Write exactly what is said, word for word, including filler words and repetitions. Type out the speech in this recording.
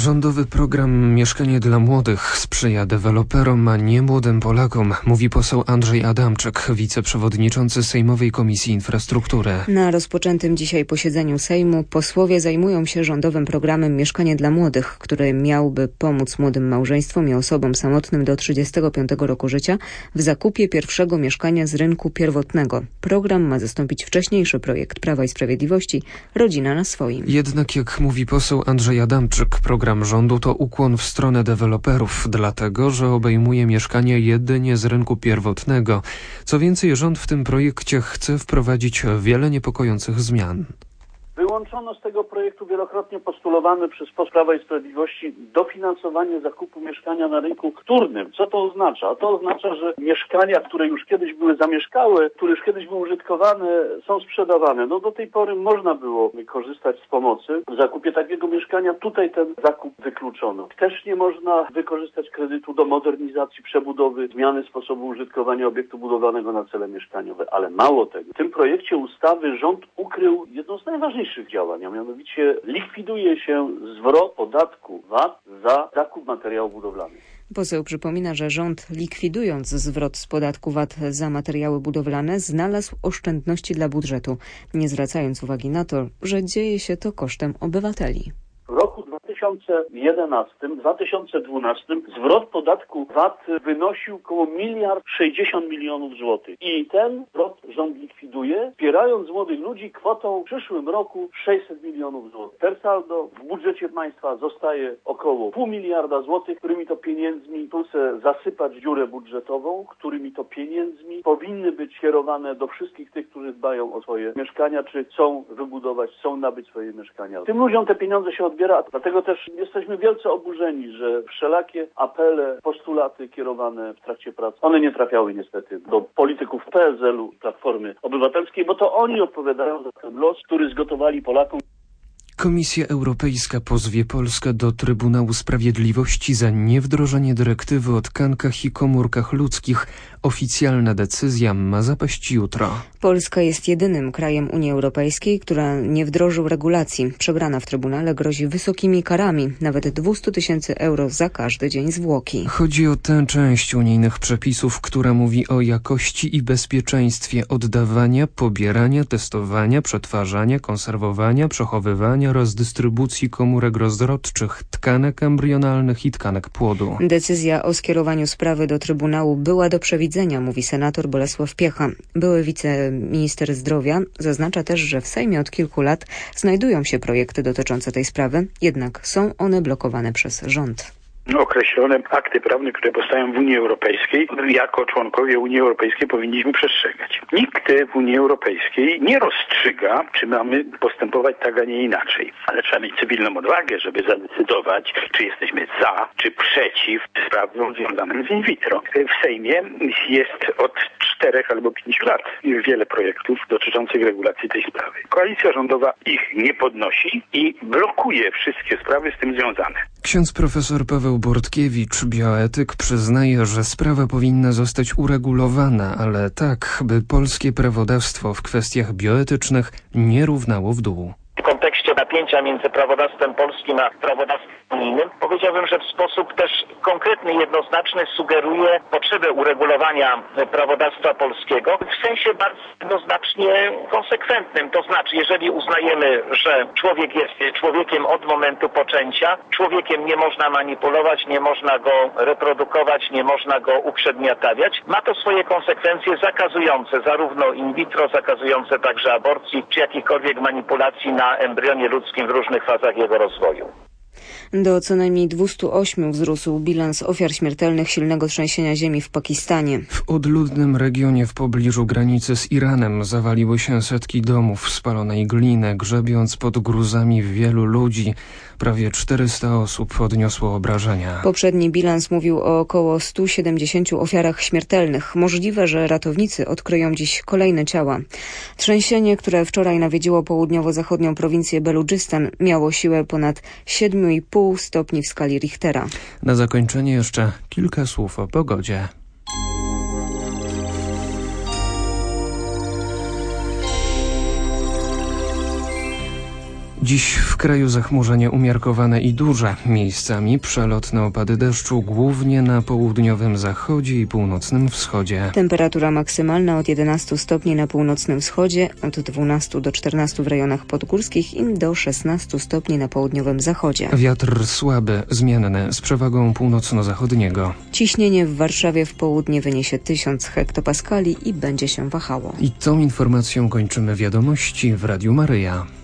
Rządowy program Mieszkanie dla Młodych sprzyja deweloperom, a nie młodym Polakom, mówi poseł Andrzej Adamczyk, wiceprzewodniczący Sejmowej Komisji Infrastruktury. Na rozpoczętym dzisiaj posiedzeniu Sejmu posłowie zajmują się rządowym programem Mieszkanie dla Młodych, który miałby pomóc młodym małżeństwom i osobom samotnym do trzydziestego piątego roku życia w zakupie pierwszego mieszkania z rynku pierwotnego. Program ma zastąpić wcześniejszy projekt Prawa i Sprawiedliwości Rodzina na swoim. Jednak, jak mówi poseł Andrzej Adamczyk, program rządu to ukłon w stronę deweloperów, dlatego że obejmuje mieszkania jedynie z rynku pierwotnego. Co więcej, rząd w tym projekcie chce wprowadzić wiele niepokojących zmian. Wyłączono z tego projektu wielokrotnie postulowane przez posłów Prawa i Sprawiedliwości dofinansowanie zakupu mieszkania na rynku wtórnym. Co to oznacza? To oznacza, że mieszkania, które już kiedyś były zamieszkałe, które już kiedyś były użytkowane, są sprzedawane. No do tej pory można było korzystać z pomocy w zakupie takiego mieszkania. Tutaj ten zakup wykluczono. Też nie można wykorzystać kredytu do modernizacji, przebudowy, zmiany sposobu użytkowania obiektu budowlanego na cele mieszkaniowe. Ale mało tego. W tym projekcie ustawy rząd ukrył jedno z najważniejszych działań, a mianowicie likwiduje się zwrot podatku V A T za zakup materiałów budowlanych. Poseł przypomina, że rząd, likwidując zwrot z podatku V A T za materiały budowlane, znalazł oszczędności dla budżetu, nie zwracając uwagi na to, że dzieje się to kosztem obywateli. W roku dwa tysiące jedenastym dwa tysiące dwunastym zwrot podatku V A T wynosił około miliard sześćdziesiąt milionów złotych. I ten zwrot rząd likwiduje, wspierając młodych ludzi kwotą w przyszłym roku sześćset milionów złotych. Per saldo w budżecie państwa zostaje około pół miliarda złotych, którymi to pieniędzmi tu chcę zasypać dziurę budżetową, którymi to pieniędzmi powinny być kierowane do wszystkich tych, którzy dbają o swoje mieszkania, czy chcą wybudować, chcą nabyć swoje mieszkania. Tym ludziom te pieniądze się odbiera, dlatego też jesteśmy wielce oburzeni, że wszelakie apele, postulaty kierowane w trakcie prac, one nie trafiały niestety do polityków P S L u, Platformy Obywatelskiej, bo to oni odpowiadają za ten los, który zgotowali Polakom. Komisja Europejska pozwie Polskę do Trybunału Sprawiedliwości za niewdrożenie dyrektywy o tkankach i komórkach ludzkich. Oficjalna decyzja ma zapaść jutro. Polska jest jedynym krajem Unii Europejskiej, która nie wdrożył regulacji. Przegrana w Trybunale grozi wysokimi karami, nawet dwieście tysięcy euro za każdy dzień zwłoki. Chodzi o tę część unijnych przepisów, która mówi o jakości i bezpieczeństwie oddawania, pobierania, testowania, przetwarzania, konserwowania, przechowywania oraz dystrybucji komórek rozrodczych, tkanek embrionalnych i tkanek płodu. Decyzja o skierowaniu sprawy do Trybunału była do przewidzenia, mówi senator Bolesław Piecha. Były wiceminister zdrowia zaznacza też, że w Sejmie od kilku lat znajdują się projekty dotyczące tej sprawy, jednak są one blokowane przez rząd. Określone akty prawne, które powstają w Unii Europejskiej, jako członkowie Unii Europejskiej powinniśmy przestrzegać. Nikt w Unii Europejskiej nie rozstrzyga, czy mamy postępować tak, a nie inaczej. Ale trzeba mieć cywilną odwagę, żeby zadecydować, czy jesteśmy za, czy przeciw sprawom związanym z in vitro. W Sejmie jest od czterech albo pięciu lat wiele projektów dotyczących regulacji tej sprawy. Koalicja rządowa ich nie podnosi i blokuje wszystkie sprawy z tym związane. Ksiądz profesor Paweł Bortkiewicz, bioetyk, przyznaje, że sprawa powinna zostać uregulowana, ale tak, by polskie prawodawstwo w kwestiach bioetycznych nie równało w dół. W kontekście napięcia między prawodawstwem polskim a prawodawstwem unijnym powiedziałbym, że w sposób też konkretny i jednoznaczny sugeruje potrzebę uregulowania prawodawstwa polskiego w sensie bardzo jednoznacznie konsekwentnym. To znaczy, jeżeli uznajemy, że człowiek jest człowiekiem od momentu poczęcia, człowiekiem nie można manipulować, nie można go reprodukować, nie można go uprzedmiotawiać, ma to swoje konsekwencje zakazujące zarówno in vitro, zakazujące także aborcji, czy jakichkolwiek manipulacji na embrionie ludzkim w różnych fazach jego rozwoju. Do co najmniej dwieście osiem wzrósł bilans ofiar śmiertelnych silnego trzęsienia ziemi w Pakistanie. W odludnym regionie w pobliżu granicy z Iranem zawaliły się setki domów spalonej gliny, grzebiąc pod gruzami wielu ludzi. Prawie czterysta osób odniosło obrażenia. Poprzedni bilans mówił o około stu siedemdziesięciu ofiarach śmiertelnych. Możliwe, że ratownicy odkryją dziś kolejne ciała. Trzęsienie, które wczoraj nawiedziło południowo-zachodnią prowincję Beludżystan, miało siłę ponad siedem i pół stopni w skali Richtera. Na zakończenie jeszcze kilka słów o pogodzie. Dziś w kraju zachmurzenie umiarkowane i duże. Miejscami przelotne opady deszczu, głównie na południowym zachodzie i północnym wschodzie. Temperatura maksymalna od jedenastu stopni na północnym wschodzie, od dwunastu do czternastu w rejonach podgórskich i do szesnastu stopni na południowym zachodzie. Wiatr słaby, zmienny, z przewagą północno-zachodniego. Ciśnienie w Warszawie w południe wyniesie tysiąc hektopaskali i będzie się wahało. I tą informacją kończymy wiadomości w Radiu Maryja.